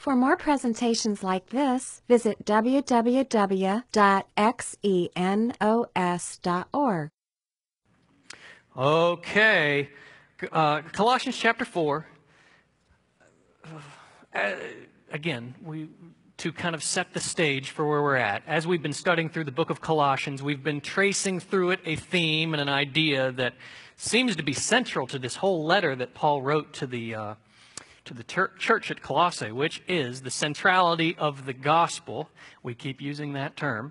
For more presentations like this, visit www.xenos.org. Okay, Colossians chapter 4. Again, to kind of set the stage for where we're at. As we've been studying through the book of Colossians, we've been tracing through it a theme and an idea that seems to be central to this whole letter that Paul wrote to the church at Colossae, which is the centrality of the gospel. We keep using that term.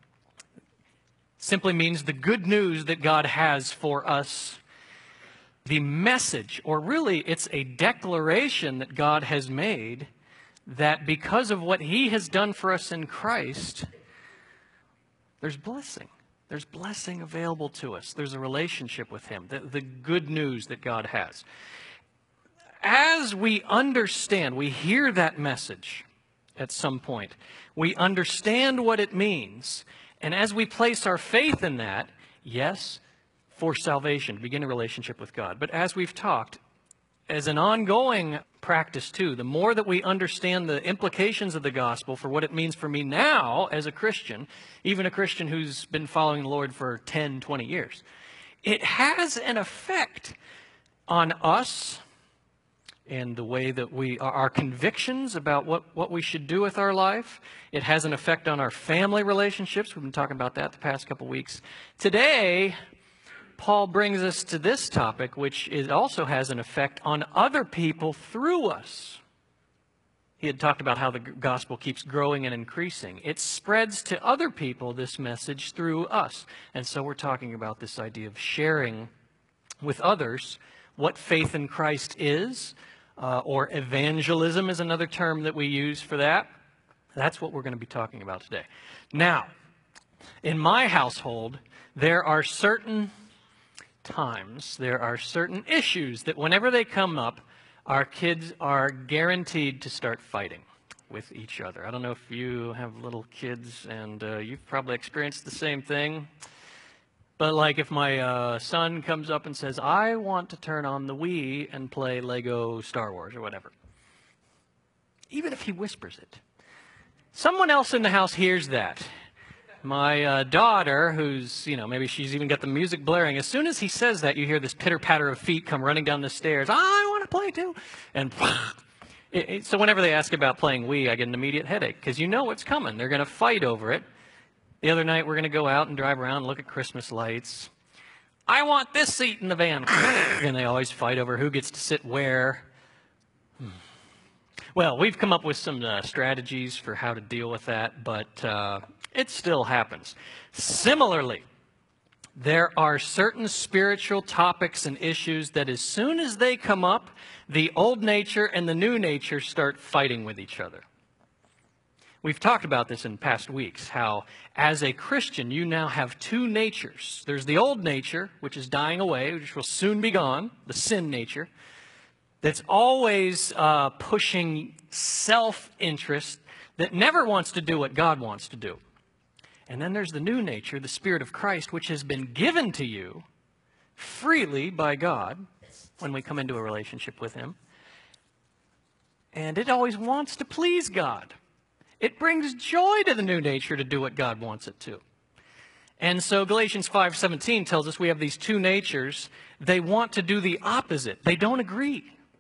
Simply means the good news that God has for us. The message, or really it's a declaration that God has made that because of what He has done for us in Christ, there's blessing. There's blessing available to us. There's a relationship with Him, the good news that God has. As we understand, we hear that message at some point. We understand what it means. And as we place our faith in that, yes, for salvation, to begin a relationship with God. But as we've talked, as an ongoing practice too, the more that we understand the implications of the gospel for what it means for me now as a Christian, even a Christian who's been following the Lord for 10, 20 years, it has an effect on us and the way that our convictions about what we should do with our life. It has an effect on our family relationships. We've been talking about that the past couple weeks. Today, Paul brings us to this topic, which also has an effect on other people through us. He had talked about how the gospel keeps growing and increasing. It spreads to other people, this message, through us. And so we're talking about this idea of sharing with others what faith in Christ is, or evangelism is another term that we use for that. That's what we're going to be talking about today. Now, in my household, there are certain times, there are certain issues that whenever they come up, our kids are guaranteed to start fighting with each other. I don't know if you have little kids, and you've probably experienced the same thing. But like if my son comes up and says, I want to turn on the Wii and play Lego Star Wars or whatever, even if he whispers it, someone else in the house hears that. My daughter, who's, maybe she's even got the music blaring, as soon as he says that, you hear this pitter-patter of feet come running down the stairs. I want to play too. And so whenever they ask about playing Wii, I get an immediate headache because you know what's coming. They're going to fight over it. The other night, we're going to go out and drive around and look at Christmas lights. I want this seat in the van. And they always fight over who gets to sit where. Well, we've come up with some strategies for how to deal with that, but it still happens. Similarly, there are certain spiritual topics and issues that as soon as they come up, the old nature and the new nature start fighting with each other. We've talked about this in past weeks, how as a Christian, you now have two natures. There's the old nature, which is dying away, which will soon be gone, the sin nature, that's always pushing self-interest, that never wants to do what God wants to do. And then there's the new nature, the Spirit of Christ, which has been given to you freely by God when we come into a relationship with Him. And it always wants to please God. It brings joy to the new nature to do what God wants it to. And so Galatians 5:17 tells us we have these two natures. They want to do the opposite. They don't agree.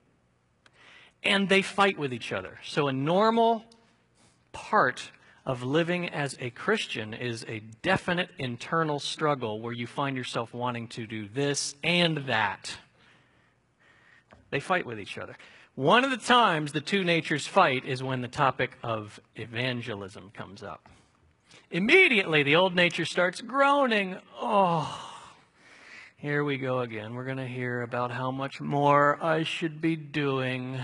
And they fight with each other. So a normal part of living as a Christian is a definite internal struggle where you find yourself wanting to do this and that. They fight with each other. One of the times the two natures fight is when the topic of evangelism comes up. Immediately, the old nature starts groaning. Oh, here we go again. We're going to hear about how much more I should be doing.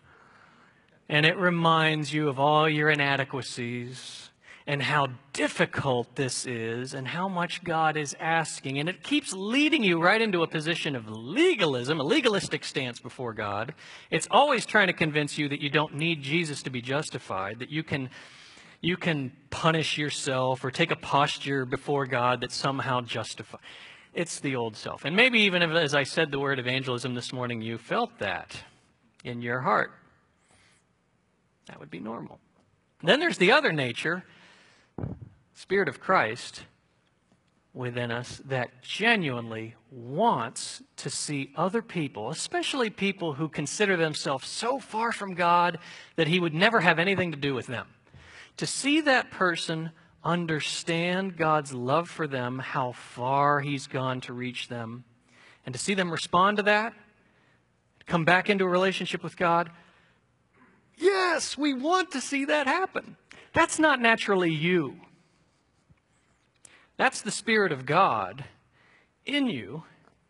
And it reminds you of all your inadequacies and how difficult this is and how much God is asking. And it keeps leading you right into a position of legalism, a legalistic stance before God. It's always trying to convince you that you don't need Jesus to be justified, that you can punish yourself or take a posture before God that somehow justifies. It's the old self. And maybe even if, as I said the word evangelism this morning, you felt that in your heart. That would be normal. Then there's the other nature, Spirit of Christ within us, that genuinely wants to see other people, especially people who consider themselves so far from God that he would never have anything to do with them. To see that person understand God's love for them, how far he's gone to reach them, and to see them respond to that, come back into a relationship with God. Yes, we want to see that happen. That's not naturally you. That's the Spirit of God in you.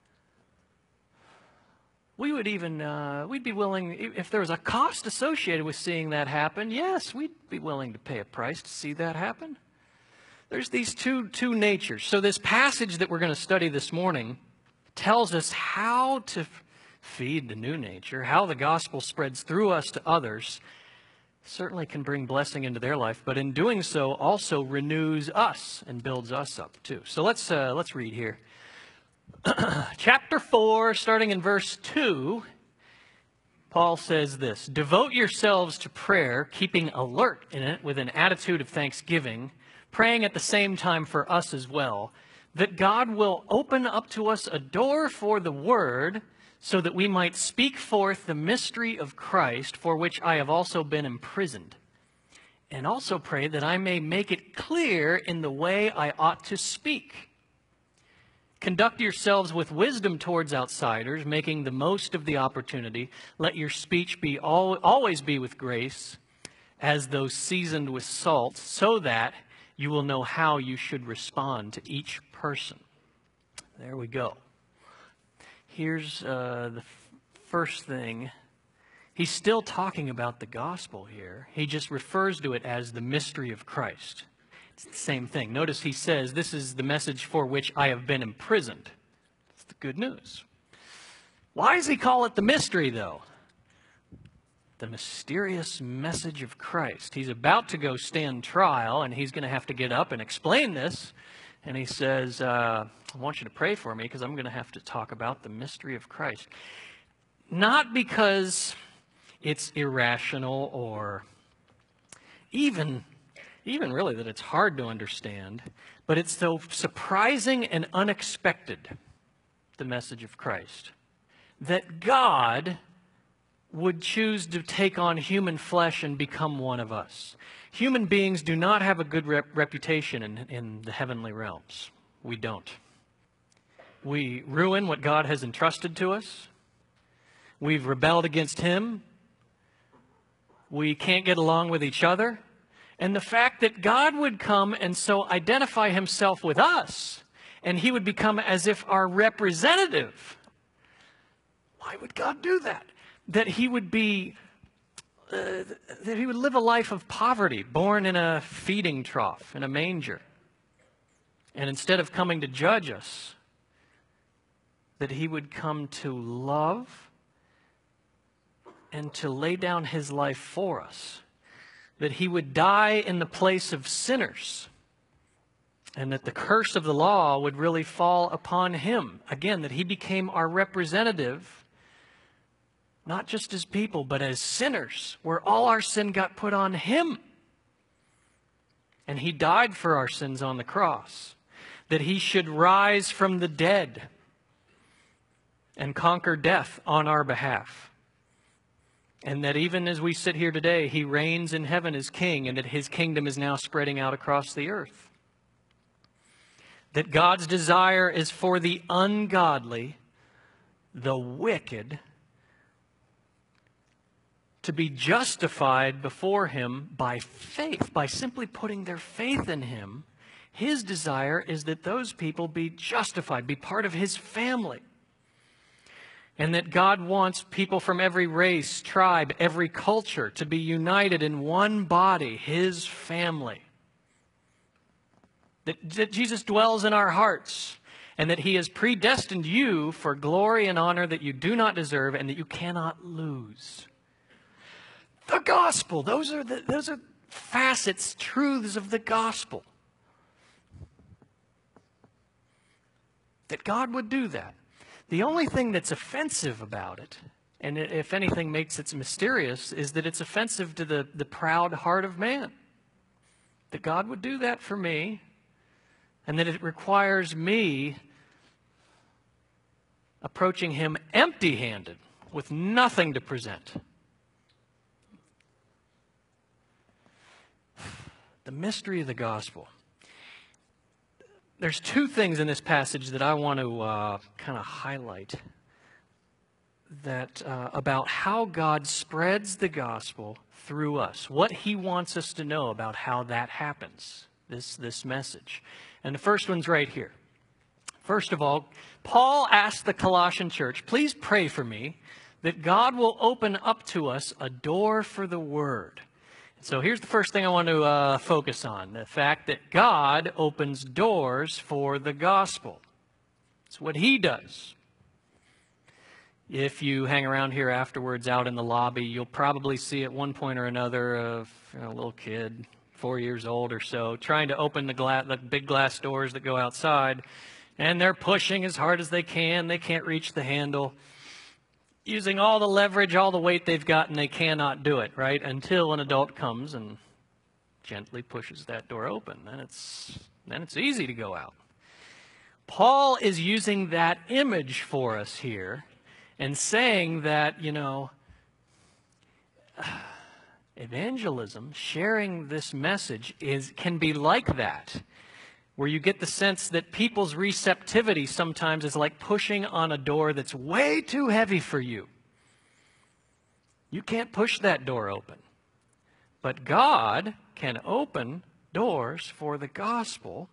We would even, we'd be willing, if there was a cost associated with seeing that happen, yes, we'd be willing to pay a price to see that happen. There's these two natures. So this passage that we're going to study this morning tells us how to feed the new nature, how the gospel spreads through us to others. Certainly can bring blessing into their life, but in doing so also renews us and builds us up too. So let's read here. Chapter 4, starting in verse 2, Paul says this: "Devote yourselves to prayer, keeping alert in it with an attitude of thanksgiving, praying at the same time for us as well, that God will open up to us a door for the word, so that we might speak forth the mystery of Christ, for which I have also been imprisoned. And also pray that I may make it clear in the way I ought to speak. Conduct yourselves with wisdom towards outsiders, making the most of the opportunity. Let your speech be always be with grace, as though seasoned with salt, so that you will know how you should respond to each person." There we go. Here's the first thing. He's still talking about the gospel here. He just refers to it as the mystery of Christ. It's the same thing. Notice he says, "This is the message for which I have been imprisoned." That's the good news. Why does he call it the mystery, though? The mysterious message of Christ. He's about to go stand trial, and he's going to have to get up and explain this. And he says, I want you to pray for me because I'm going to have to talk about the mystery of Christ. Not because it's irrational or even really that it's hard to understand, but it's so surprising and unexpected, the message of Christ, that God would choose to take on human flesh and become one of us. Human beings do not have a good reputation in the heavenly realms. We don't. We ruin what God has entrusted to us. We've rebelled against Him. We can't get along with each other. And the fact that God would come and so identify Himself with us, and He would become as if our representative. Why would God do that? That He would be, that He would live a life of poverty, born in a feeding trough, in a manger. And instead of coming to judge us, that He would come to love and to lay down His life for us. That He would die in the place of sinners. And that the curse of the law would really fall upon Him. Again, that He became our representative, not just as people, but as sinners, where all our sin got put on Him. And He died for our sins on the cross. That He should rise from the dead and conquer death on our behalf. And that even as we sit here today, He reigns in heaven as King, and that His kingdom is now spreading out across the earth. That God's desire is for the ungodly, the wicked, to be justified before Him by faith, by simply putting their faith in Him. His desire is that those people be justified, be part of His family. And that God wants people from every race, tribe, every culture to be united in one body, His family. That Jesus dwells in our hearts, and that He has predestined you for glory and honor that you do not deserve and that you cannot lose. The gospel, those are facets, truths of the gospel. That God would do that. The only thing that's offensive about it, and if anything makes it mysterious, is that it's offensive to the proud heart of man. That God would do that for me, and that it requires me approaching him empty-handed, with nothing to present. The mystery of the gospel. There's two things in this passage that I want to kind of highlight that about how God spreads the gospel through us, what he wants us to know about how that happens, this message. And the first one's right here. First of all, Paul asked the Colossian church, please pray for me that God will open up to us a door for the word. So here's the first thing I want to focus on, the fact that God opens doors for the gospel. It's what he does. If you hang around here afterwards out in the lobby, you'll probably see at one point or another a little kid, 4 years old or so, trying to open the big glass doors that go outside, and they're pushing as hard as they can. They can't reach the handle. Using all the leverage, all the weight they've got, and they cannot do it, right? Until an adult comes and gently pushes that door open. Then it's easy to go out. Paul is using that image for us here and saying that, evangelism, sharing this message, can be like that, where you get the sense that people's receptivity sometimes is like pushing on a door that's way too heavy for you. You can't push that door open. But God can open doors for the gospel.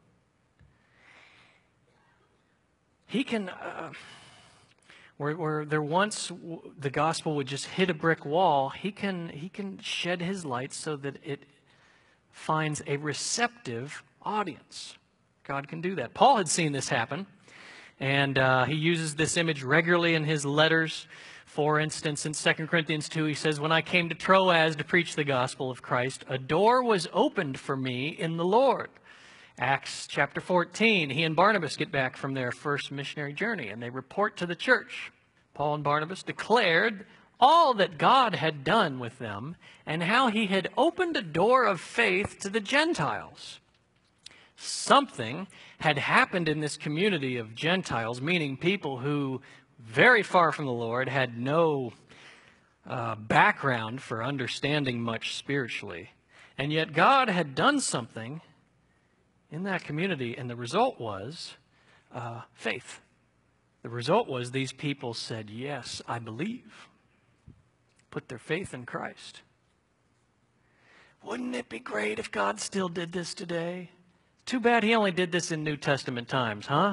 He can, where there once the gospel would just hit a brick wall, he can shed his light so that it finds a receptive audience. God can do that. Paul had seen this happen, and he uses this image regularly in his letters. For instance, in 2 Corinthians 2, he says, when I came to Troas to preach the gospel of Christ, a door was opened for me in the Lord. Acts chapter 14, he and Barnabas get back from their first missionary journey, and they report to the church. Paul and Barnabas declared all that God had done with them and how he had opened a door of faith to the Gentiles. Something had happened in this community of Gentiles, meaning people who, very far from the Lord, had no background for understanding much spiritually. And yet God had done something in that community, and the result was faith. The result was these people said, yes, I believe. Put their faith in Christ. Wouldn't it be great if God still did this today? Too bad he only did this in New Testament times, huh?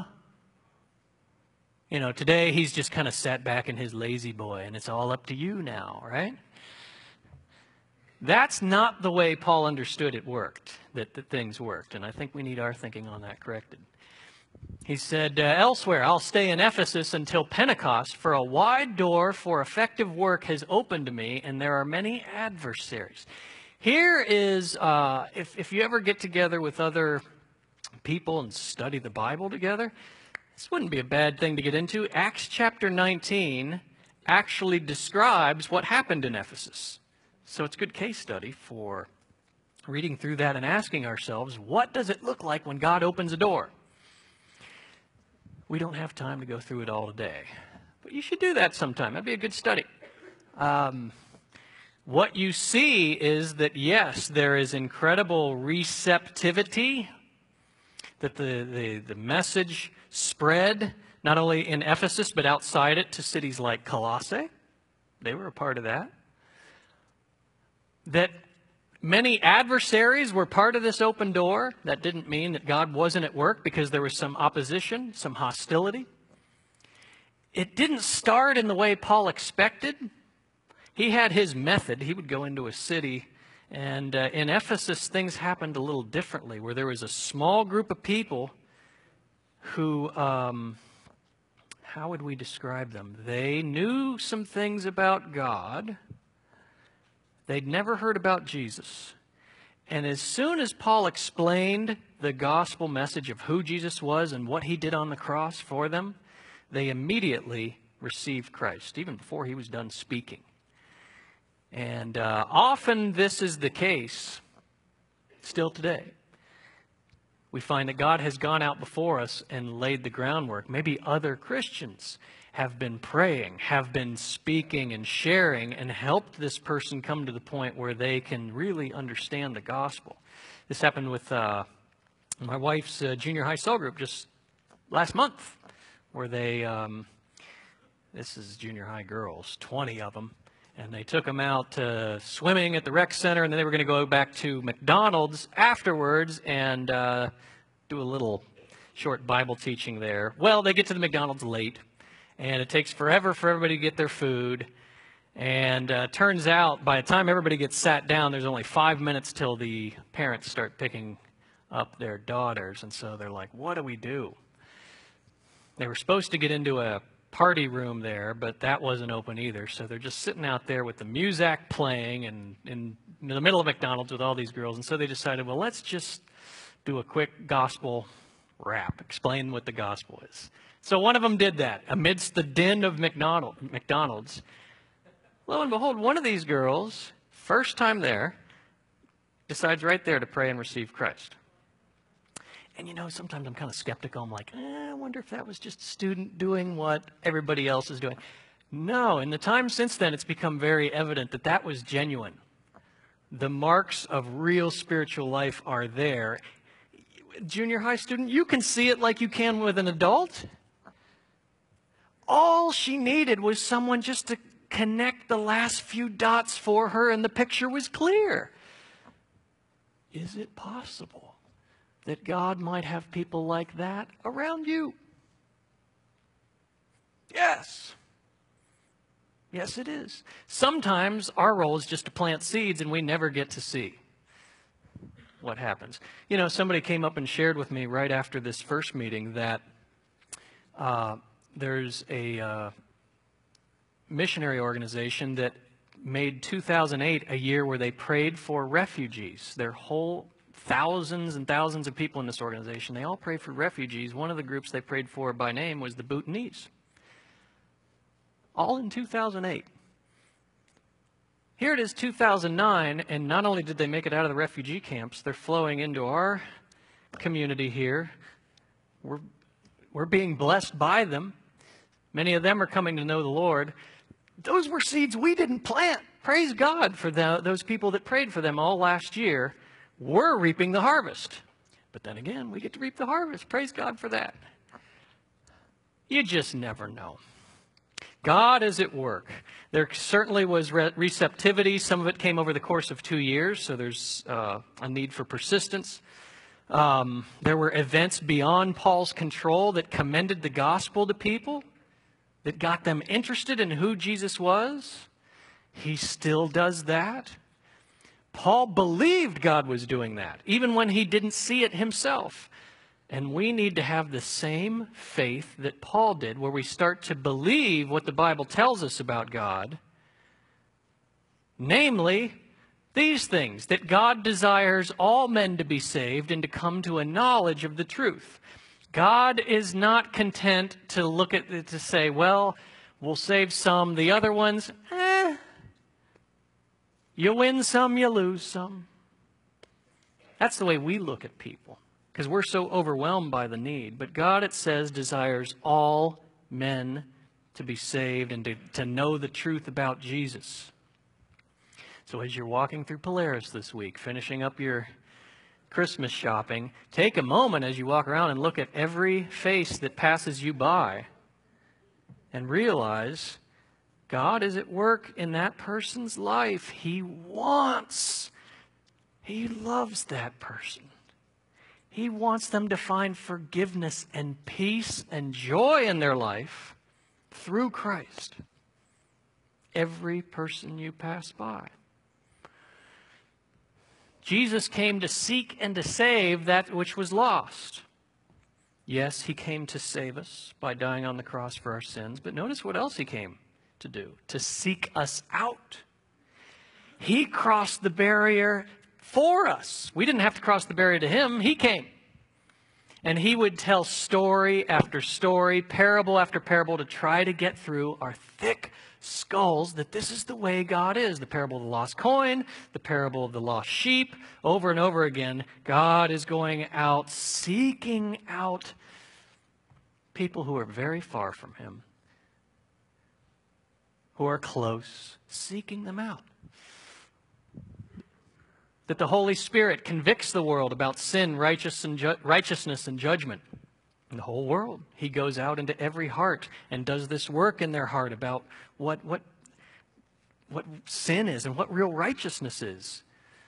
Today he's just kind of sat back in his lazy boy, and it's all up to you now, right? That's not the way Paul understood it worked, that things worked, and I think we need our thinking on that corrected. He said, elsewhere, I'll stay in Ephesus until Pentecost, for a wide door for effective work has opened to me, and there are many adversaries. Here is, if you ever get together with other people and study the Bible together, this wouldn't be a bad thing to get into. Acts chapter 19 actually describes what happened in Ephesus. So it's a good case study for reading through that and asking ourselves, what does it look like when God opens a door? We don't have time to go through it all today, but you should do that sometime. That'd be a good study. What you see is that, yes, there is incredible receptivity, that the message spread not only in Ephesus but outside it to cities like Colossae. They were a part of that. That many adversaries were part of this open door. That didn't mean that God wasn't at work, because there was some opposition, some hostility. It didn't start in the way Paul expected. He had his method. He would go into a city, and in Ephesus things happened a little differently, where there was a small group of people who, how would we describe them? They knew some things about God. They'd never heard about Jesus. And as soon as Paul explained the gospel message of who Jesus was and what he did on the cross for them, they immediately received Christ, even before he was done speaking. And often this is the case still today. We find that God has gone out before us and laid the groundwork. Maybe other Christians have been praying, have been speaking and sharing, and helped this person come to the point where they can really understand the gospel. This happened with my wife's junior high cell group just last month, where they, this is junior high girls, 20 of them, and they took them out swimming at the rec center, and then they were going to go back to McDonald's afterwards and do a little short Bible teaching there. Well, they get to the McDonald's late, and it takes forever for everybody to get their food. And turns out by the time everybody gets sat down, there's only 5 minutes till the parents start picking up their daughters. And so they're like, what do we do? They were supposed to get into a party room there, but that wasn't open either. So they're just sitting out there with the Muzak playing and in the middle of McDonald's with all these girls. And so they decided, well, let's just do a quick gospel rap, explain what the gospel is. So one of them did that amidst the din of McDonald's. Lo and behold, one of these girls, first time there, decides right there to pray and receive Christ. And you know, sometimes I'm kind of skeptical. I'm like, I wonder if that was just a student doing what everybody else is doing. No, in the time since then, it's become very evident that that was genuine. The marks of real spiritual life are there. Junior high student, you can see it like you can with an adult. All she needed was someone just to connect the last few dots for her, and the picture was clear. Is it possible that God might have people like that around you? Yes. Yes, it is. Sometimes our role is just to plant seeds, and we never get to see what happens. You know, somebody came up and shared with me right after this first meeting that there's a missionary organization that made 2008 a year where they prayed for refugees. Their whole thousands and thousands of people in this organization, they all pray for refugees. One of the groups they prayed for by name was the Bhutanese. All in 2008. Here it is 2009, and not only did they make it out of the refugee camps, they're flowing into our community here. We're being blessed by them. Many of them are coming to know the Lord. Those were seeds we didn't plant. Praise God for those people that prayed for them all last year. We're reaping the harvest. But then again, we get to reap the harvest. Praise God for that. You just never know. God is at work. There certainly was receptivity. Some of it came over the course of 2 years, so there's a need for persistence. There were events beyond Paul's control that commended the gospel to people, that got them interested in who Jesus was. He still does that. Paul believed God was doing that, even when he didn't see it himself. And we need to have the same faith that Paul did, where we start to believe what the Bible tells us about God. Namely, these things, that God desires all men to be saved and to come to a knowledge of the truth. God is not content to look at it to say, well, we'll save some, the other ones, you win some, you lose some. That's the way we look at people, because we're so overwhelmed by the need. But God, it says, desires all men to be saved and to know the truth about Jesus. So as you're walking through Polaris this week, finishing up your Christmas shopping, take a moment as you walk around and look at every face that passes you by and realize God is at work in that person's life. He loves that person. He wants them to find forgiveness and peace and joy in their life through Christ. Every person you pass by. Jesus came to seek and to save that which was lost. Yes, he came to save us by dying on the cross for our sins, but notice what else he came to do, to seek us out. He crossed the barrier for us. We didn't have to cross the barrier to him. He came. And he would tell story after story, parable after parable to try to get through our thick skulls that this is the way God is. The parable of the lost coin, the parable of the lost sheep. Over and over again, God is going out, seeking out people who are very far from him, who are close, seeking them out. That the Holy Spirit convicts the world about sin, righteousness, and judgment. In the whole world. He goes out into every heart and does this work in their heart about what sin is and what real righteousness is.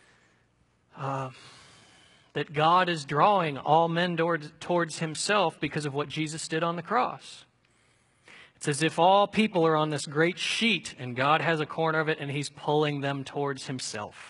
That God is drawing all men towards himself because of what Jesus did on the cross. It's as if all people are on this great sheet and God has a corner of it and he's pulling them towards himself.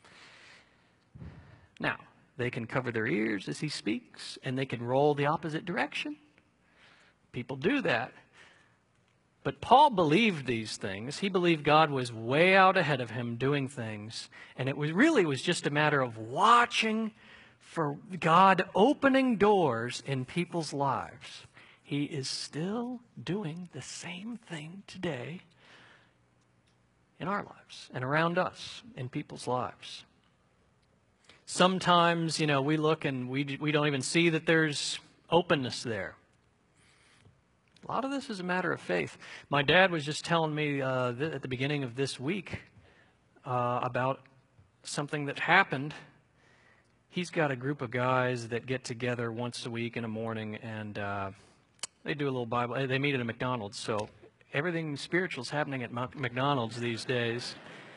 Now, they can cover their ears as he speaks, and they can roll the opposite direction. People do that. But Paul believed these things. He believed God was way out ahead of him doing things. And it was just a matter of watching for God opening doors in people's lives. He is still doing the same thing today in our lives and around us in people's lives. Sometimes, we look and we don't even see that there's openness there. A lot of this is a matter of faith. My dad was just telling me at the beginning of this week about something that happened. He's got a group of guys that get together once a week in the morning, and they do a little Bible. They meet at a McDonald's, so everything spiritual is happening at McDonald's these days.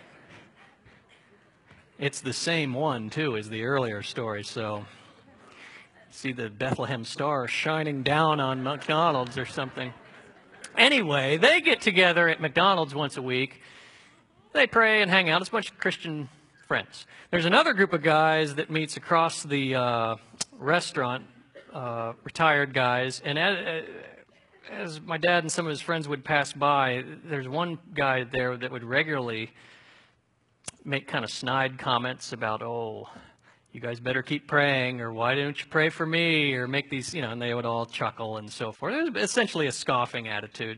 It's the same one, too, as the earlier story, so see the Bethlehem star shining down on McDonald's or something. Anyway, they get together at McDonald's once a week. They pray and hang out. It's a bunch of Christian friends. There's another group of guys that meets across the restaurant, retired guys, and as my dad and some of his friends would pass by, there's one guy there that would regularly make kind of snide comments about, oh, you guys better keep praying, or why don't you pray for me, or make these, and they would all chuckle and so forth. It was essentially a scoffing attitude.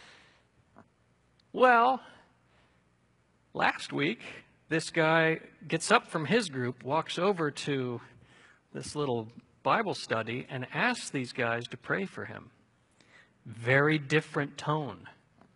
Well, last week, this guy gets up from his group, walks over to this little Bible study, and asks these guys to pray for him. Very different tone.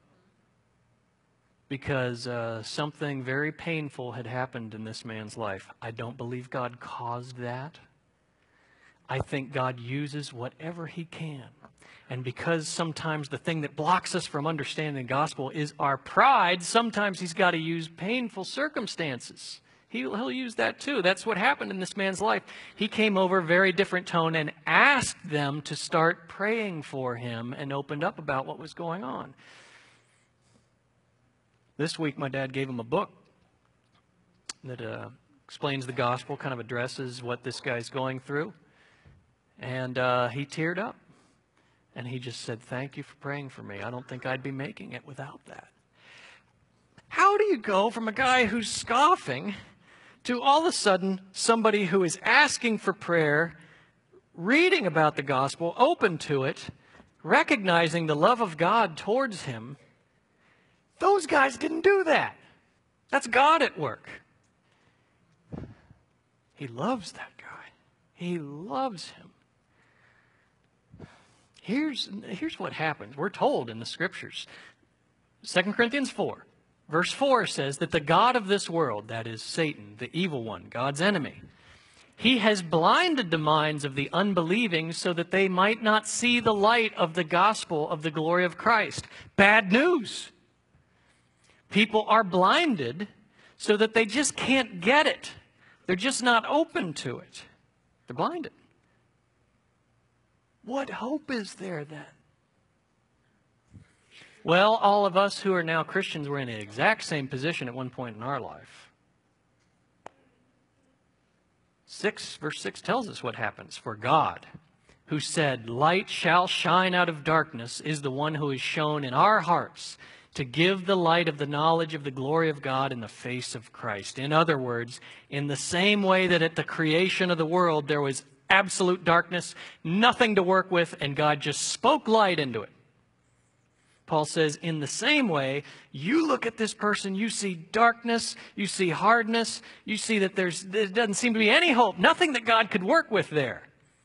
Because something very painful had happened in this man's life. I don't believe God caused that. I think God uses whatever he can. And because sometimes the thing that blocks us from understanding the gospel is our pride, sometimes he's got to use painful circumstances. He'll use that too. That's what happened in this man's life. He came over, very different tone, and asked them to start praying for him and opened up about what was going on. This week, my dad gave him a book that explains the gospel, kind of addresses what this guy's going through. And he teared up. And he just said, thank you for praying for me. I don't think I'd be making it without that. How do you go from a guy who's scoffing to all of a sudden somebody who is asking for prayer, reading about the gospel, open to it, recognizing the love of God towards him? Those guys didn't do that. That's God at work. He loves that guy. He loves him. Here's what happens. We're told in the scriptures. 2 Corinthians 4, verse 4 says that the God of this world, that is Satan, the evil one, God's enemy, he has blinded the minds of the unbelieving so that they might not see the light of the gospel of the glory of Christ. Bad news. People are blinded so that they just can't get it. They're just not open to it. They're blinded. What hope is there then? Well, all of us who are now Christians were in the exact same position at one point in our life. Verse 6 tells us what happens. For God, who said, light shall shine out of darkness, is the one who is shown in our hearts to give the light of the knowledge of the glory of God in the face of Christ. In other words, in the same way that at the creation of the world there was absolute darkness, nothing to work with, and God just spoke light into it. Paul says, in the same way, you look at this person, you see darkness, you see hardness, you see that there doesn't seem to be any hope, nothing that God could work with there.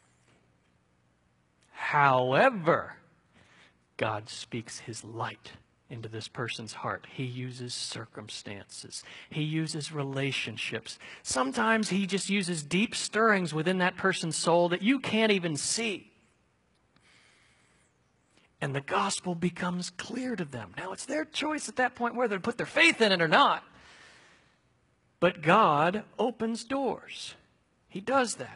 However, God speaks his light into this person's heart. He uses circumstances. He uses relationships. Sometimes he just uses deep stirrings within that person's soul that you can't even see. And the gospel becomes clear to them. Now, it's their choice at that point whether to put their faith in it or not. But God opens doors. He does that.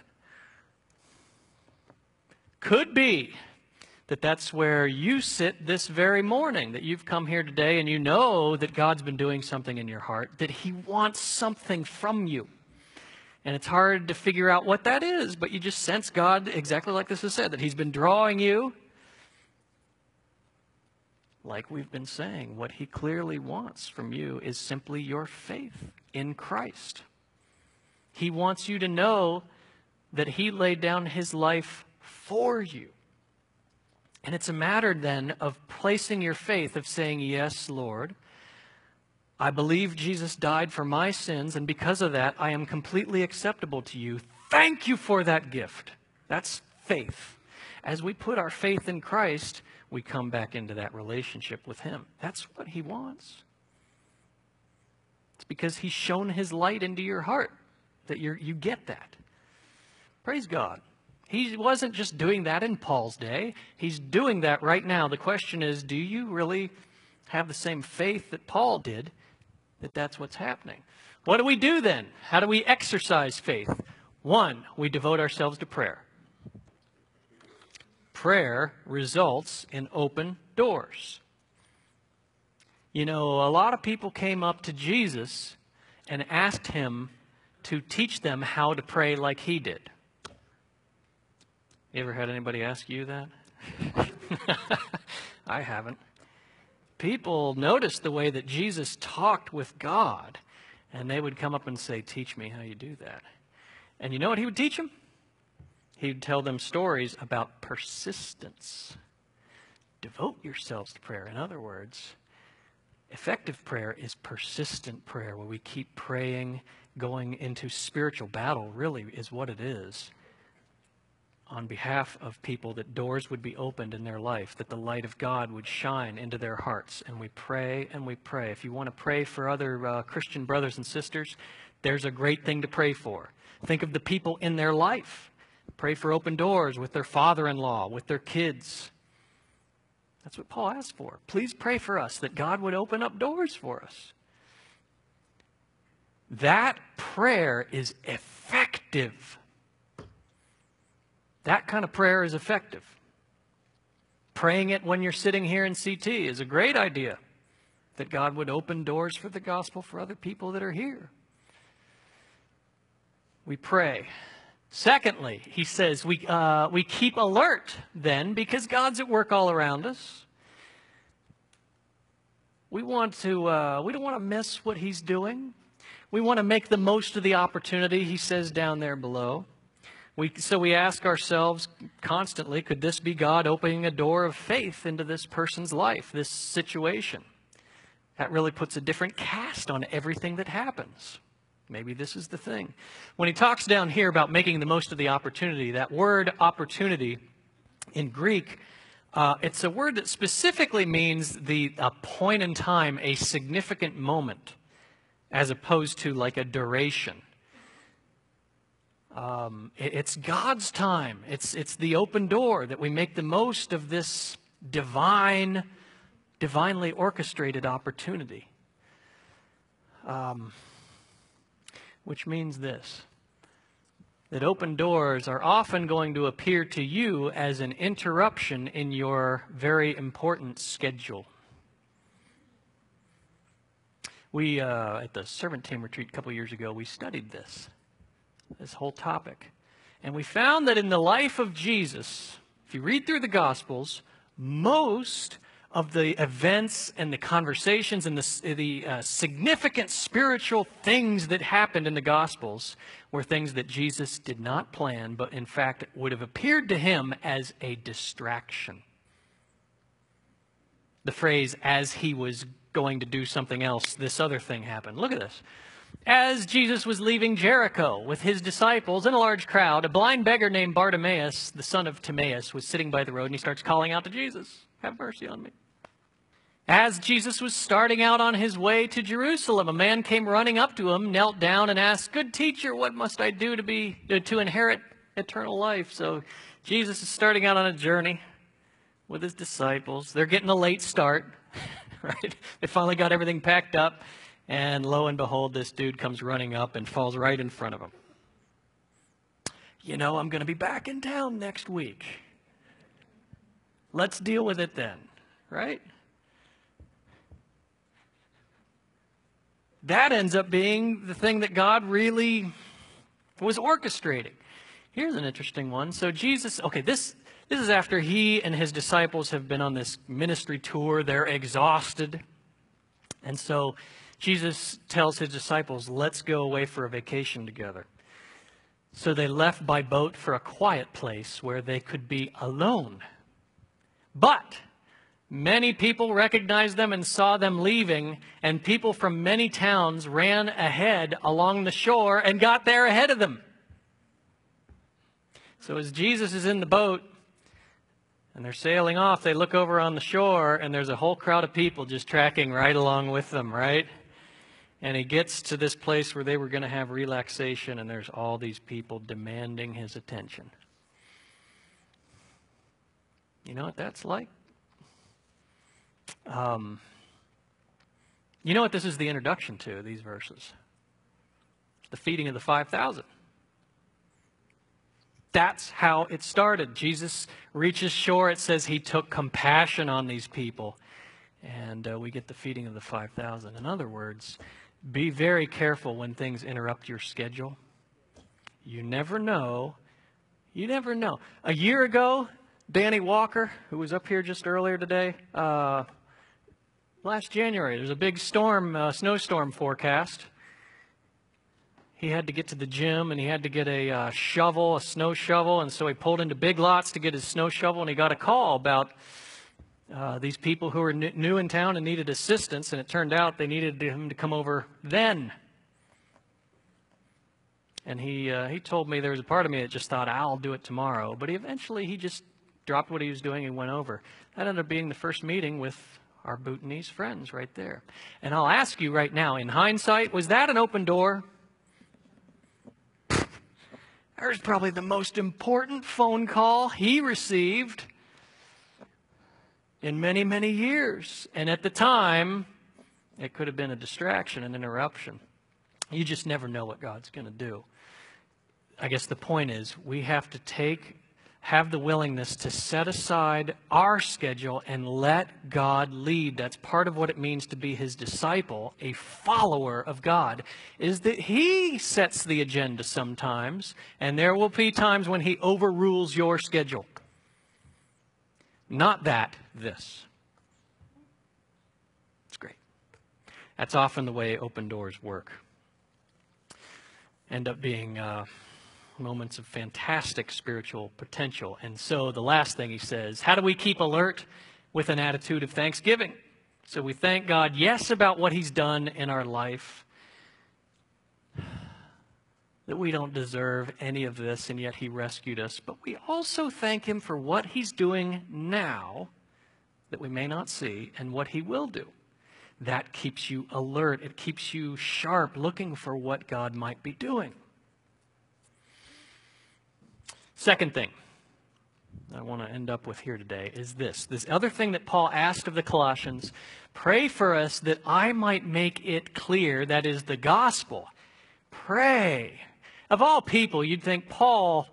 Could be that that's where you sit this very morning, that you've come here today and you know that God's been doing something in your heart, that he wants something from you. And it's hard to figure out what that is, but you just sense God, exactly like this is said, that he's been drawing you. Like we've been saying, what he clearly wants from you is simply your faith in Christ. He wants you to know that he laid down his life for you. And it's a matter then of placing your faith, of saying, yes, Lord, I believe Jesus died for my sins, and because of that, I am completely acceptable to you. Thank you for that gift. That's faith. As we put our faith in Christ, we come back into that relationship with him. That's what he wants. It's because he's shown his light into your heart that you get that. Praise God. He wasn't just doing that in Paul's day. He's doing that right now. The question is, do you really have the same faith that Paul did, that that's what's happening? What do we do then? How do we exercise faith? One, we devote ourselves to prayer. Prayer results in open doors. You know, a lot of people came up to Jesus and asked him to teach them how to pray like he did. You ever had anybody ask you that? I haven't. People noticed the way that Jesus talked with God, and they would come up and say, teach me how you do that. And you know what he would teach them? He would tell them stories about persistence. Devote yourselves to prayer. In other words, effective prayer is persistent prayer, where we keep praying, going into spiritual battle, really is what it is, on behalf of people, that doors would be opened in their life, that the light of God would shine into their hearts. And we pray and we pray. If you want to pray for other Christian brothers and sisters, there's a great thing to pray for. Think of the people in their life. Pray for open doors with their father-in-law, with their kids. That's what Paul asked for. Please pray for us that God would open up doors for us. That prayer is effective. That kind of prayer is effective. Praying it when you're sitting here in CT is a great idea, that God would open doors for the gospel for other people that are here. We pray. Secondly, he says we keep alert then, because God's at work all around us. We don't want to miss what he's doing. We want to make the most of the opportunity, he says down there below. So we ask ourselves constantly, could this be God opening a door of faith into this person's life, this situation? That really puts a different cast on everything that happens. Maybe this is the thing. When he talks down here about making the most of the opportunity, that word opportunity in Greek, it's a word that specifically means a point in time, a significant moment, as opposed to like a duration. It's God's time. It's the open door, that we make the most of this divinely orchestrated opportunity. Which means this, that open doors are often going to appear to you as an interruption in your very important schedule. We, at the servant team retreat a couple years ago, we studied this whole topic. And we found that in the life of Jesus, if you read through the Gospels, most of the events and the conversations and the significant spiritual things that happened in the Gospels were things that Jesus did not plan, but in fact would have appeared to him as a distraction. The phrase, as he was going to do something else, this other thing happened. Look at this. As Jesus was leaving Jericho with his disciples and a large crowd, a blind beggar named Bartimaeus, the son of Timaeus, was sitting by the road, and he starts calling out to Jesus, "Have mercy on me." As Jesus was starting out on his way to Jerusalem, a man came running up to him, knelt down, and asked, "Good teacher, what must I do to inherit eternal life?" So Jesus is starting out on a journey with his disciples. They're getting a late start, right? They finally got everything packed up. And lo and behold, this dude comes running up and falls right in front of him. "You know, I'm going to be back in town next week. Let's deal with it then," right? That ends up being the thing that God really was orchestrating. Here's an interesting one. So Jesus, okay, this is after he and his disciples have been on this ministry tour. They're exhausted. And so Jesus tells his disciples, "Let's go away for a vacation together." So they left by boat for a quiet place where they could be alone. But many people recognized them and saw them leaving, and people from many towns ran ahead along the shore and got there ahead of them. So as Jesus is in the boat and they're sailing off, they look over on the shore, and there's a whole crowd of people just tracking right along with them, right? And he gets to this place where they were going to have relaxation, and there's all these people demanding his attention. You know what that's like? You know what this is the introduction to, these verses? The feeding of the 5,000. That's how it started. Jesus reaches shore. It says he took compassion on these people. And we get the feeding of the 5,000. In other words, be very careful when things interrupt your schedule. You never know. You never know. A year ago, Danny Walker, who was up here just earlier today, last January, there's a big storm, snowstorm forecast. He had to get to the gym, and he had to get a shovel, a snow shovel, and so he pulled into Big Lots to get his snow shovel, and he got a call about these people who were new in town and needed assistance, and it turned out they needed him to come over then. And he told me there was a part of me that just thought, "I'll do it tomorrow," but he just dropped what he was doing and went over. That ended up being the first meeting with our Bhutanese friends right there. And I'll ask you right now, in hindsight, was that an open door? There's probably the most important phone call he received in many, many years. And at the time, it could have been a distraction, an interruption. You just never know what God's going to do. I guess the point is we have to have the willingness to set aside our schedule and let God lead. That's part of what it means to be his disciple, a follower of God, is that he sets the agenda sometimes, and there will be times when he overrules your schedule. Not that, this. It's great. That's often the way open doors work. End up being moments of fantastic spiritual potential. And so the last thing he says, how do we keep alert? With an attitude of thanksgiving. So we thank God, yes, about what he's done in our life, that we don't deserve any of this, and yet he rescued us. But we also thank him for what he's doing now that we may not see, and what he will do. That keeps you alert. It keeps you sharp, looking for what God might be doing. Second thing I want to end up with here today is this other thing that Paul asked of the Colossians: pray for us that I might make it clear, that is the gospel. Pray. Of all people, you'd think Paul,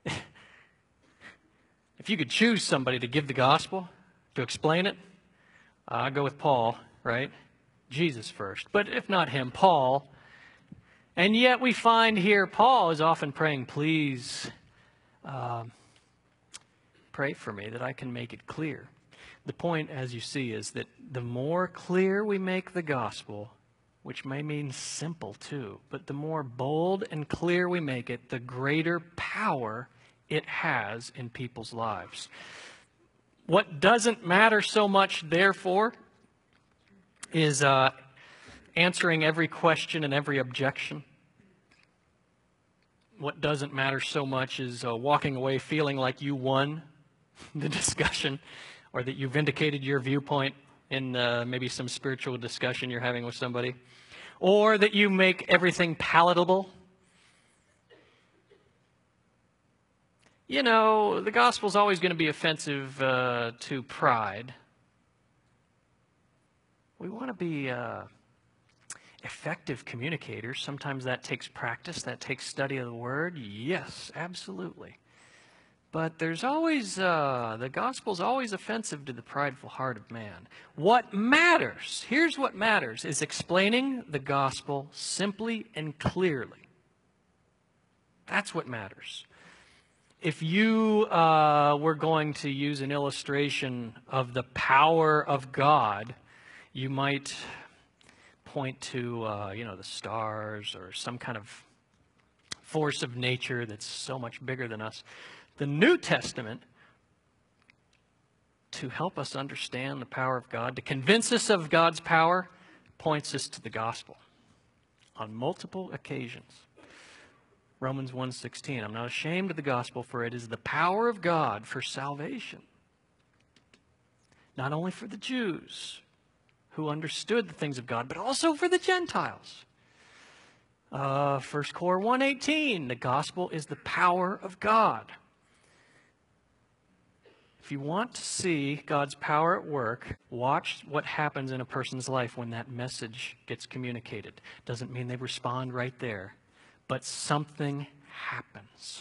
if you could choose somebody to give the gospel, to explain it, I'd go with Paul, right? Jesus first. But if not him, Paul. And yet we find here Paul is often praying, please pray for me that I can make it clear. The point, as you see, is that the more clear we make the gospel, which may mean simple too, but the more bold and clear we make it, the greater power it has in people's lives. What doesn't matter so much, therefore, is answering every question and every objection. What doesn't matter so much is walking away feeling like you won the discussion, or that you vindicated your viewpoint in maybe some spiritual discussion you're having with somebody, or that you make everything palatable. You know, the gospel's always going to be offensive to pride. We want to be effective communicators. Sometimes that takes practice, that takes study of the Word. Yes, absolutely. But there's always, the gospel's always offensive to the prideful heart of man. What matters, here's what matters, is explaining the gospel simply and clearly. That's what matters. If you were going to use an illustration of the power of God, you might point to, the stars or some kind of force of nature that's so much bigger than us. The New Testament, to help us understand the power of God, to convince us of God's power, points us to the gospel on multiple occasions. Romans 1:16, I'm not ashamed of the gospel, for it is the power of God for salvation, not only for the Jews who understood the things of God, but also for the Gentiles. 1 Cor 1:18, the gospel is the power of God. If you want to see God's power at work, watch what happens in a person's life when that message gets communicated. Doesn't mean they respond right there, but something happens.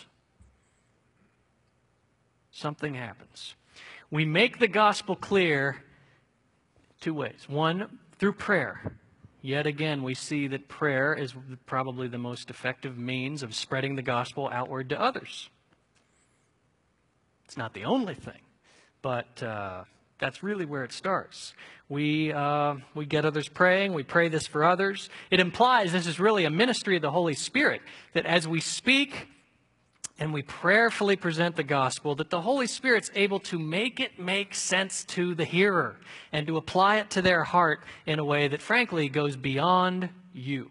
Something happens. We make the gospel clear two ways. One, through prayer. Yet again, we see that prayer is probably the most effective means of spreading the gospel outward to others. It's not the only thing, but that's really where it starts. We get others praying. We pray this for others. It implies this is really a ministry of the Holy Spirit, that as we speak and we prayerfully present the gospel, that the Holy Spirit's able to make it make sense to the hearer and to apply it to their heart in a way that, frankly, goes beyond you.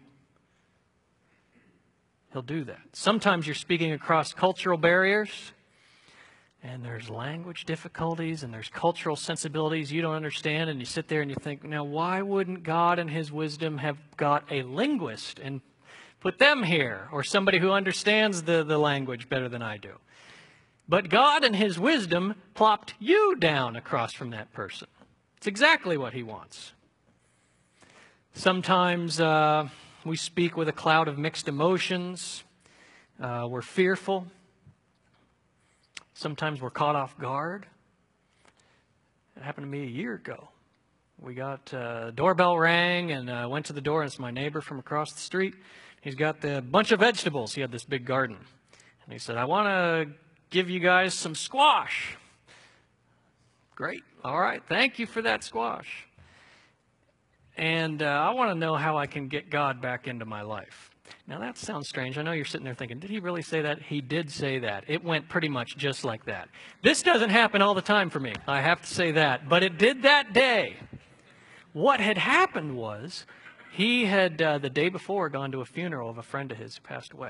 He'll do that. Sometimes you're speaking across cultural barriers, and there's language difficulties, and there's cultural sensibilities you don't understand, and you sit there and you think, now, why wouldn't God in His wisdom have got a linguist and put them here, or somebody who understands the language better than I do? But God in His wisdom plopped you down across from that person. It's exactly what He wants. Sometimes we speak with a cloud of mixed emotions. We're fearful. Sometimes we're caught off guard. It happened to me a year ago. We got doorbell rang, and I went to the door, and it's my neighbor from across the street. He's got a bunch of vegetables. He had this big garden. And he said, I want to give you guys some squash. Great. All right. Thank you for that squash. And I want to know how I can get God back into my life. Now, that sounds strange. I know you're sitting there thinking, did he really say that? He did say that. It went pretty much just like that. This doesn't happen all the time for me. I have to say that. But it did that day. What had happened was he had, the day before, gone to a funeral of a friend of his who passed away.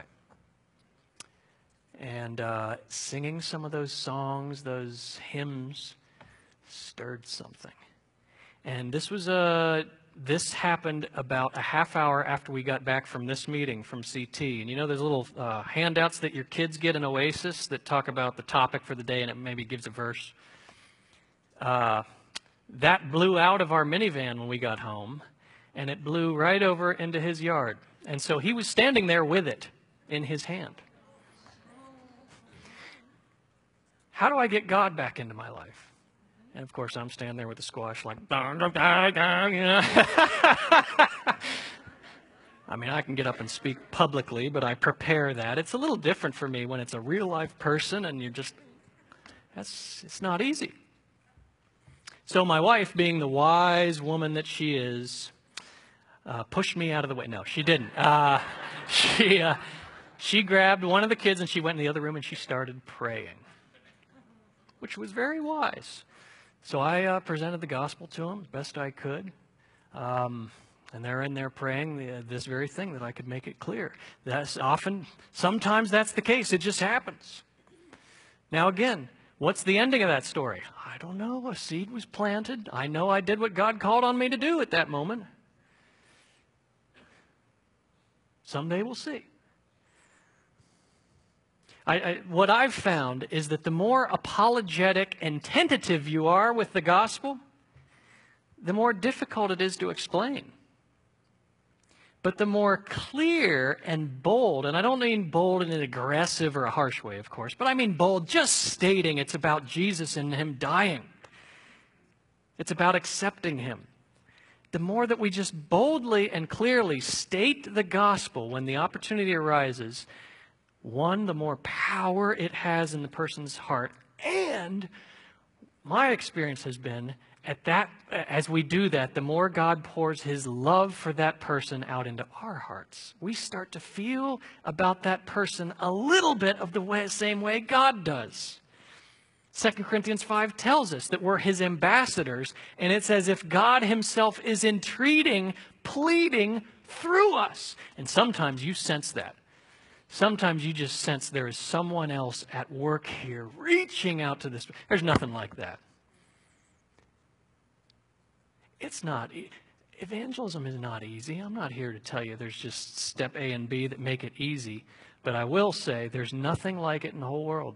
And singing some of those songs, those hymns, stirred something. And this happened about a half hour after we got back from this meeting from CT. And you know there's little handouts that your kids get in Oasis that talk about the topic for the day, and it maybe gives a verse. That blew out of our minivan when we got home, and it blew right over into his yard. And so he was standing there with it in his hand. How do I get God back into my life? And of course, I'm standing there with the squash like, you know. I mean, I can get up and speak publicly, but I prepare that. It's a little different for me when it's a real life person and it's not easy. So my wife, being the wise woman that she is, pushed me out of the way. No, she didn't. She grabbed one of the kids and she went in the other room and she started praying, which was very wise. So I presented the gospel to them as best I could. And they're in there praying this very thing, that I could make it clear. Sometimes that's the case. It just happens. Now again, what's the ending of that story? I don't know. A seed was planted. I know I did what God called on me to do at that moment. Someday we'll see. What I've found is that the more apologetic and tentative you are with the gospel, the more difficult it is to explain. But the more clear and bold, and I don't mean bold in an aggressive or a harsh way, of course, but I mean bold, just stating it's about Jesus and Him dying. It's about accepting Him. The more that we just boldly and clearly state the gospel when the opportunity arises, one, the more power it has in the person's heart. And my experience has been, as we do that, the more God pours His love for that person out into our hearts. We start to feel about that person a little bit of the same way God does. 2 Corinthians 5 tells us that we're His ambassadors, and it's as if God Himself is entreating, pleading through us. And sometimes you sense that. Sometimes you just sense there is someone else at work here reaching out to this. There's nothing like that. It's not. Evangelism is not easy. I'm not here to tell you there's just step A and B that make it easy. But I will say there's nothing like it in the whole world.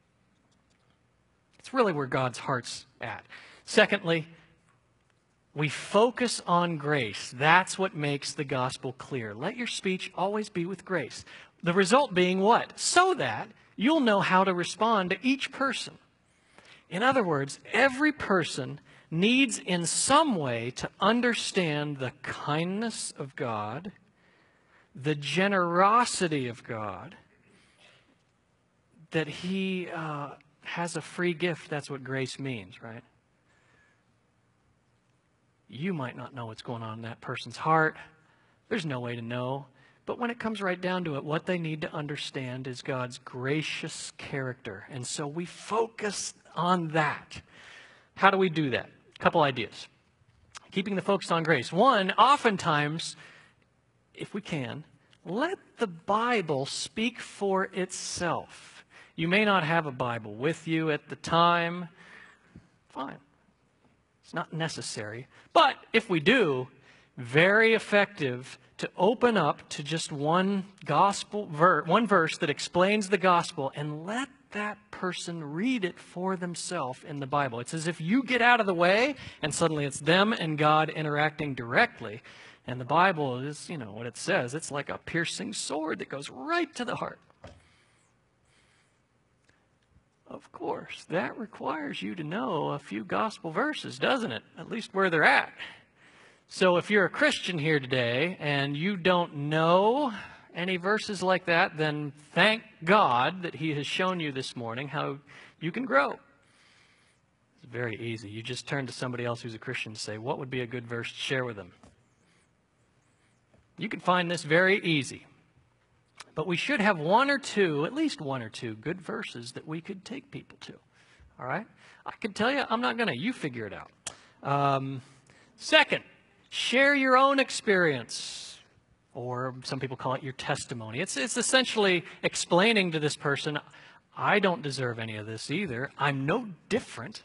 It's really where God's heart's at. Secondly, we focus on grace. That's what makes the gospel clear. Let your speech always be with grace. The result being what? So that you'll know how to respond to each person. In other words, every person needs in some way to understand the kindness of God, the generosity of God, that He has a free gift. That's what grace means, right? You might not know what's going on in that person's heart. There's no way to know. But when it comes right down to it, what they need to understand is God's gracious character. And so we focus on that. How do we do that? A couple ideas. Keeping the focus on grace. One, oftentimes, if we can, let the Bible speak for itself. You may not have a Bible with you at the time. Fine. It's not necessary. But if we do, very effective to open up to just one verse that explains the gospel and let that person read it for themselves in the Bible. It's as if you get out of the way and suddenly it's them and God interacting directly. And the Bible is, what it says. It's like a piercing sword that goes right to the heart. Of course, that requires you to know a few gospel verses, doesn't it? At least where they're at. So if you're a Christian here today and you don't know any verses like that, then thank God that He has shown you this morning how you can grow. It's very easy. You just turn to somebody else who's a Christian and say, what would be a good verse to share with them? You can find this very easy. But we should have at least one or two good verses that we could take people to. All right? I can tell you, I'm not going to. You figure it out. Second, share your own experience. Or some people call it your testimony. It's essentially explaining to this person, I don't deserve any of this either. I'm no different.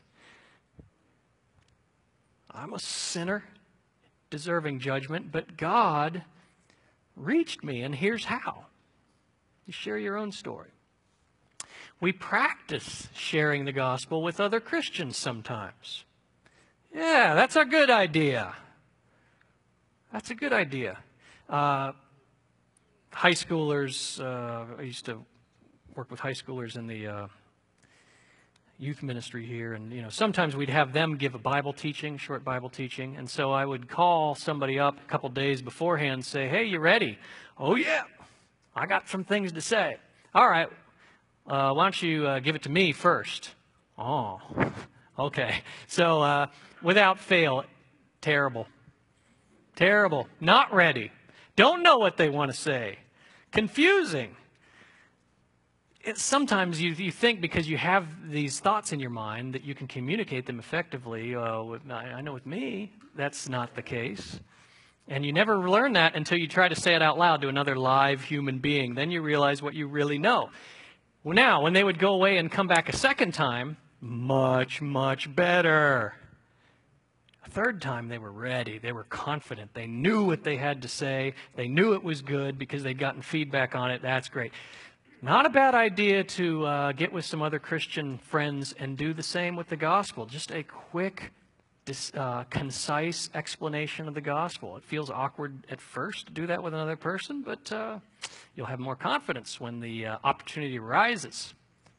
I'm a sinner, deserving judgment, but God reached me, and here's how. You share your own story. We practice sharing the gospel with other Christians sometimes. Yeah, that's a good idea. That's a good idea. High schoolers, I used to work with high schoolers in the youth ministry here, and sometimes we'd have them give a Bible teaching, short Bible teaching, and so I would call somebody up a couple days beforehand and say, hey, you ready? Oh, yeah. I got some things to say. All right, why don't you give it to me first? Oh, Okay. So without fail, terrible. Terrible. Not ready. Don't know what they want to say. Confusing. Sometimes you think because you have these thoughts in your mind that you can communicate them effectively. I know with me, that's not the case. And you never learn that until you try to say it out loud to another live human being. Then you realize what you really know. Well, now, when they would go away and come back a second time, much, much better. A third time, they were ready. They were confident. They knew what they had to say. They knew it was good because they'd gotten feedback on it. That's great. Not a bad idea to get with some other Christian friends and do the same with the gospel. Just a quick, concise explanation of the gospel. It feels awkward at first to do that with another person, but you'll have more confidence when the opportunity arises.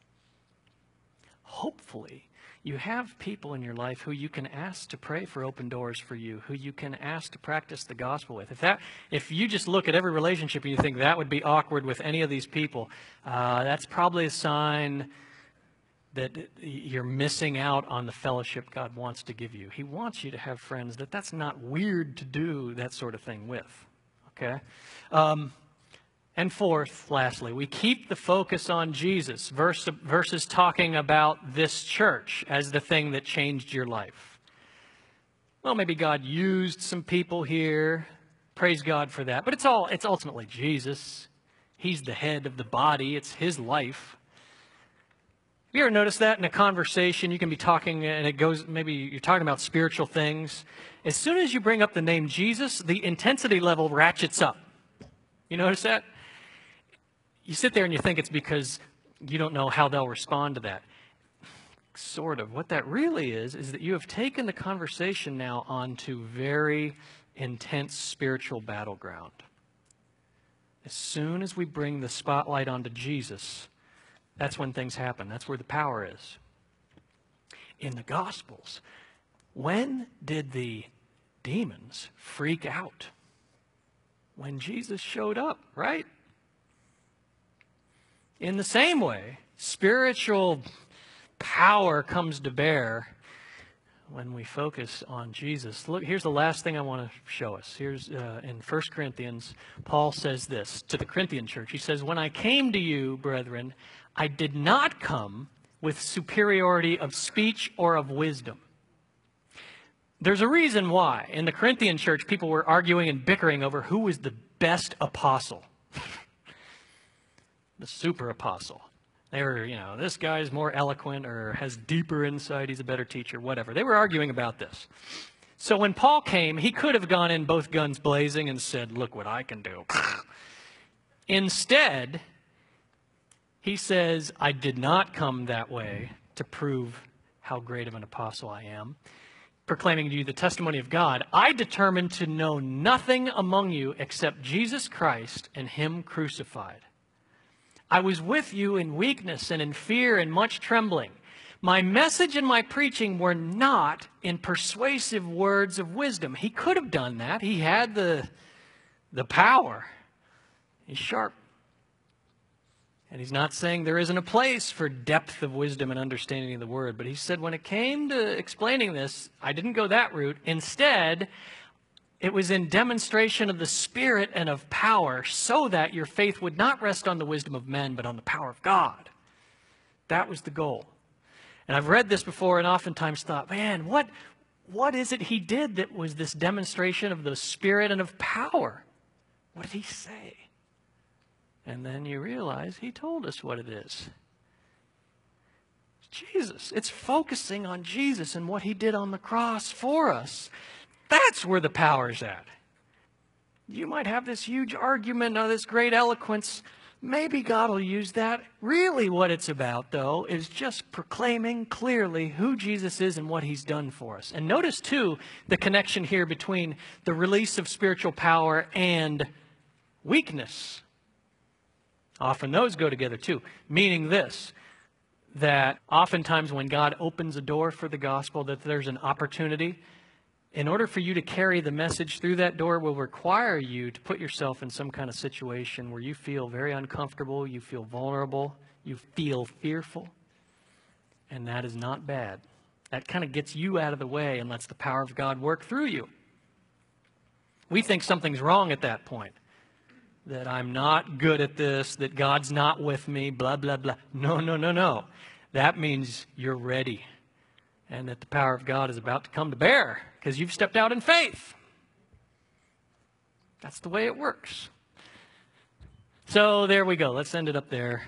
Hopefully, you have people in your life who you can ask to pray for open doors for you, who you can ask to practice the gospel with. If you just look at every relationship and you think that would be awkward with any of these people, that's probably a sign that you're missing out on the fellowship God wants to give you. He wants you to have friends that's not weird to do that sort of thing with. Okay? And fourth, lastly, we keep the focus on Jesus versus talking about this church as the thing that changed your life. Well, maybe God used some people here. Praise God for that. But it's ultimately Jesus. He's the head of the body. It's his life. Have you ever noticed that in a conversation? You can be talking and it goes, maybe you're talking about spiritual things. As soon as you bring up the name Jesus, the intensity level ratchets up. You notice that? You sit there and you think it's because you don't know how they'll respond to that. Sort of. What that really is that you have taken the conversation now onto very intense spiritual battleground. As soon as we bring the spotlight onto Jesus, that's when things happen. That's where the power is. In the Gospels, when did the demons freak out? When Jesus showed up, right? In the same way, spiritual power comes to bear when we focus on Jesus. Look, here's the last thing I want to show us. Here's in 1 Corinthians, Paul says this to the Corinthian church. He says, "When I came to you, brethren, I did not come with superiority of speech or of wisdom." There's a reason why. In the Corinthian church, people were arguing and bickering over who was the best apostle. The super apostle. They were, this guy's more eloquent or has deeper insight, he's a better teacher, whatever. They were arguing about this. So when Paul came, he could have gone in both guns blazing and said, "Look what I can do." Instead, he says, "I did not come that way to prove how great of an apostle I am, proclaiming to you the testimony of God. I determined to know nothing among you except Jesus Christ and him crucified. I was with you in weakness and in fear and much trembling. My message and my preaching were not in persuasive words of wisdom." He could have done that. He had the power. He's sharp. And he's not saying there isn't a place for depth of wisdom and understanding of the word. But he said when it came to explaining this, I didn't go that route. Instead, it was in demonstration of the Spirit and of power, so that your faith would not rest on the wisdom of men, but on the power of God. That was the goal. And I've read this before and oftentimes thought, man, what is it he did that was this demonstration of the Spirit and of power? What did he say? And then you realize he told us what it is. It's Jesus. It's focusing on Jesus and what he did on the cross for us. That's where the power's at. You might have this huge argument or this great eloquence. Maybe God will use that. Really what it's about, though, is just proclaiming clearly who Jesus is and what he's done for us. And notice, too, the connection here between the release of spiritual power and weakness. Often those go together, too. Meaning this, that oftentimes when God opens a door for the gospel, that there's an opportunity. In order for you to carry the message through that door will require you to put yourself in some kind of situation where you feel very uncomfortable, you feel vulnerable, you feel fearful. And that is not bad. That kind of gets you out of the way and lets the power of God work through you. We think something's wrong at that point. That I'm not good at this, that God's not with me, blah, blah, blah. No, no, no, no. That means you're ready and that the power of God is about to come to bear because you've stepped out in faith. That's the way it works. So there we go. Let's end it up there.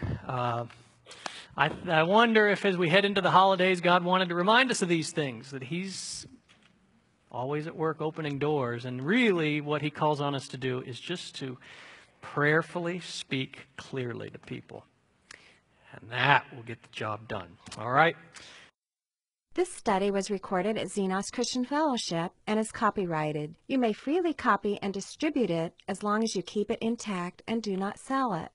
I wonder if as we head into the holidays, God wanted to remind us of these things, that He's always at work opening doors. And really what He calls on us to do is just to prayerfully speak clearly to people. And that will get the job done. All right? This study was recorded at Xenos Christian Fellowship and is copyrighted. You may freely copy and distribute it as long as you keep it intact and do not sell it.